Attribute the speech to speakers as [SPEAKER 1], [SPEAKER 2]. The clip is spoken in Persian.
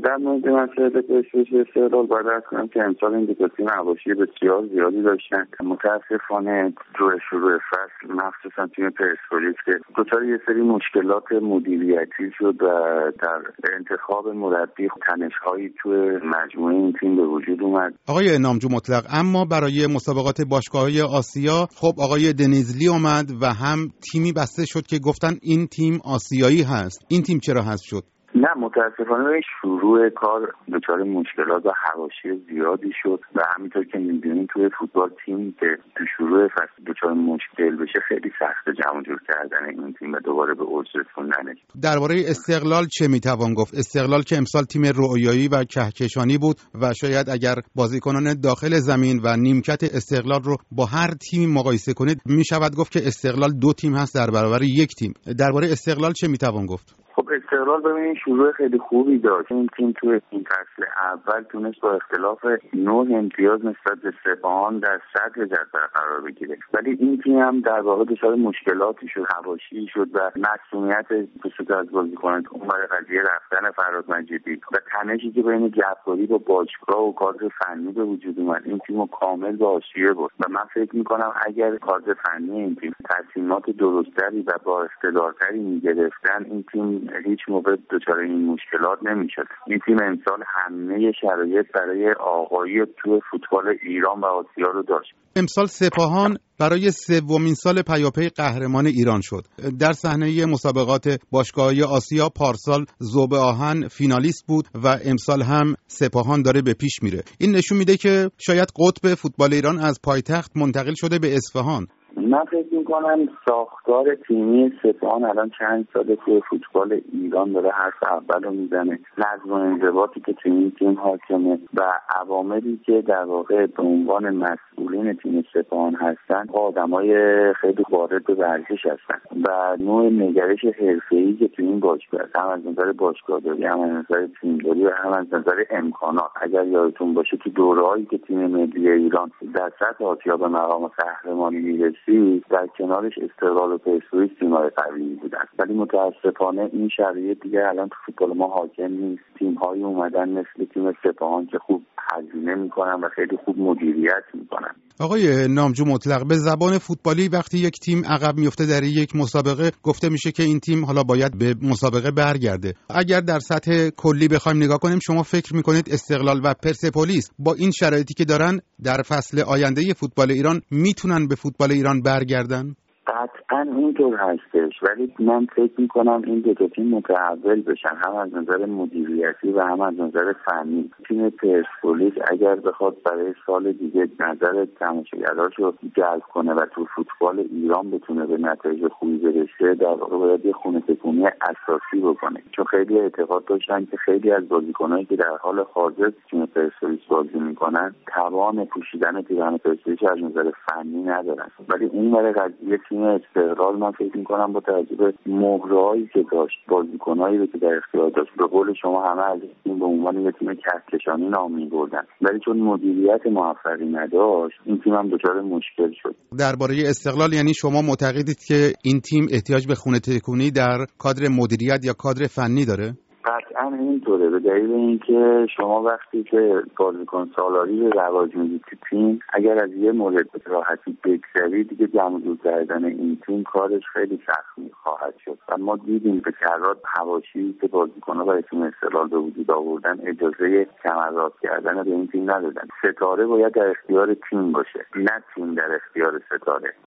[SPEAKER 1] در مورد مسئله پرسپولیس استقلال باید عرض کنم که امسال این دو تیم حواشی بسیار زیادی داشتن. متاسفانه شروع فصل مخصوصا تیم پرسپولیس که دچار یه سری مشکلات مدیریتی شد و در انتخاب مربی تنش‌هایی تو مجموعه این تیم به وجود اومد.
[SPEAKER 2] آقای نامجو مطلق، اما برای مسابقات باشگاه‌های آسیا خب آقای دنیزلی اومد و هم تیمی بسته شد که گفتن این تیم آسیایی هست. این تیم چرا حذف شد؟
[SPEAKER 1] نه، متاسفانه شروع کار دچار مشکلات و حواشی زیادی شد و همینطور که می‌بینید توی فوتبال تیم که تو شروع فصل دچار مشکل بشه خیلی سخته جمع جور کردن این تیم و دوباره به اوج رسوندنش.
[SPEAKER 2] درباره استقلال چه میتوان گفت؟ استقلال که امسال تیم رویایی و کهکشانی بود و شاید اگر بازیکنان داخل زمین و نیمکت استقلال رو با هر تیمی مقایسه کنید میشود گفت که استقلال دو تیم هست در برابر یک تیم. درباره استقلال چه میتوان گفت؟
[SPEAKER 1] خب استقلال ببینید شروع خیلی خوبی داشت. این تیم توی این فصل اول تونست با اختلاف 9 امتیاز نسبت به سپاهان در صدر جدول قرار بگیره، ولی این تیم هم در واقع دچار مشکلاتی شد، حواشی شد و مسئولیت بسیار از بازیکنان اون برای قضیه رفتن فراد مجیدی و تنشی که بین جعفری با باشگاه و کادر فنی به وجود اومد این تیمو کامل به حاشیه برد و من فکر می‌کنم اگر کادر فنی این تیم تصمیمات درستری و با اقتدارتری می‌گرفتن این تیم هیچ موقع دچار این مشکلات نمیشد. این تیم امسال همه شرایط برای آغازی تو فوتبال ایران و آسیا رو داشت.
[SPEAKER 2] امسال سپاهان برای سومین سال پیاپی قهرمان ایران شد. در صحنه مسابقات باشگاه‌های آسیا پارسال ذوب آهن فینالیست بود و امسال هم سپاهان داره به پیش میره. این نشون میده که شاید قطب فوتبال ایران از پایتخت منتقل شده به اصفهان.
[SPEAKER 1] من فکر میکنم ساختار تیمی سپاهان الان چند ساله توی فوتبال ایران داره حرف اول رو میزنه. نظم و انضباطی که توی این تیم حاکمه و عواملی که در واقع به عنوان مسئولین تیم سپاهان هستن آدمای خیلی وارد به ورزش هستن و نوع نگرش حرفه‌ای که توی این باشگاه هست، هم از نظر باشگاهداری، هم از نظر تیمداری و هم از نظر امکانات. اگر یادتون باشه تو دوره‌ای که تیم ملی ایران در سطح آسیا به مقام قهرمانی میرسید در کنارش استقلال و پرسپولیس تیم‌های قوی بودن، ولی متاسفانه این شرایط دیگه الان تو فوتبال ما حاکم نیست. تیم‌هایی اومدن مثل تیم سپاهان که خوب هزینه میکنن و خیلی خوب مدیریت میکنن.
[SPEAKER 2] آقای نامجو مطلق، به زبان فوتبالی وقتی یک تیم عقب میفته در یک مسابقه گفته میشه که این تیم حالا باید به مسابقه برگرده. اگر در سطح کلی بخوایم نگاه کنیم شما فکر میکنید استقلال و پرسپولیس با این شرایطی که دارن در فصل آینده فوتبال ایران میتونن به فوتبال ایران برگردن؟
[SPEAKER 1] قطعا اینطور هستش، ولی من فکر میکنم این دو تا تیم متحول بشن، هم از نظر مدیریتی و هم از نظر فنی. تیم پرسپولیس اگر بخواد برای سال دیگه نظر تماشاگراشو جلب کنه و تو فوتبال ایران بتونه به نتایج خوبی برسه در واقع باید یه خونه تکونی اساسی بکنه، چون خیلی اعتقاد داشتن که خیلی از بازیکنایی که در حال حاضر تیم پرسپولیس بازی میکنن توان پوشیدن پیراهن پرسپولیس از نظر فنی ندارن، ولی اون برای قضیه تیم استقلال من فکر می‌کنم با توجه به مهرهایی که داشت، بازیکنایی رو که در اختیار داشت، به قول شما همه از این به عنوان یک تیم کهکشانی نام می‌بردن، ولی چون مدیریت موفقی نداشت این تیم هم دچار مشکل شد.
[SPEAKER 2] درباره استقلال یعنی شما معتقدید که این تیم احتیاج به خونه تکونی در کادر مدیریت یا کادر فنی داره؟
[SPEAKER 1] قطعا اینطوره، به دلیل اینکه شما وقتی که بازیکن سالاری رو رواج میدید تو تیم، اگر از یه مورد به راحتی بگذری دیگه جمع جور کردن این تیم کارش خیلی سخت خواهد شد و ما دیدیم به کرات حواشی که بازیکن‌ها برای تیم استقلال به وجود آوردن اجازه کمرات کردن به این تیم ندادن. ستاره باید در اختیار تیم باشه، نه تیم در اختیار ستاره.